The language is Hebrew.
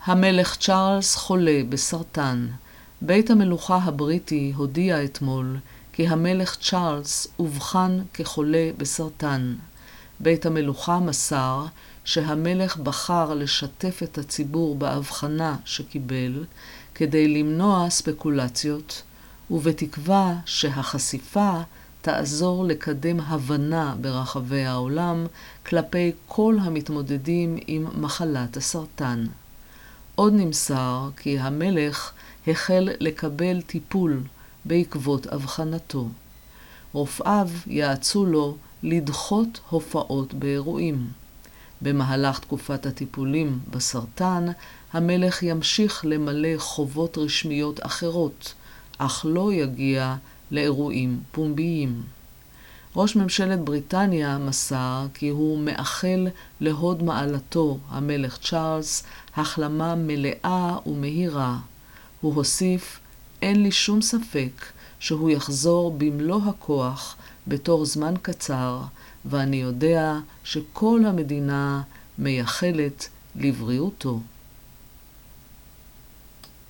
המלך צ'ארלס חולה בסרטן. בית המלוכה הבריטי הודיע אתמול כי המלך צ'ארלס אובחן כחולה בסרטן. בית המלוכה מסר שהמלך בחר לשתף את הציבור בהבחנה שקיבל כדי למנוע ספקולציות, ובתקווה שהחשיפה תעזור לקדם הבנה ברחבי העולם כלפי כל המתמודדים עם מחלת הסרטן. עוד נמסר כי המלך החל לקבל טיפול בעקבות אבחנתו. רופאיו יעצו לו לדחות הופעות באירועים. במהלך תקופת הטיפולים בסרטן, המלך ימשיך למלא חובות רשמיות אחרות, אך לא יגיע לאירועים פומביים. ראש ממשלת בריטניה מסר כי הוא מאחל להוד מעלתו, המלך צ'ארלס, החלמה מלאה ומהירה. הוא הוסיף, אין לי שום ספק שהוא יחזור במלוא הכוח בתור זמן קצר, ואני יודע שכל המדינה מייחלת לבריאותו.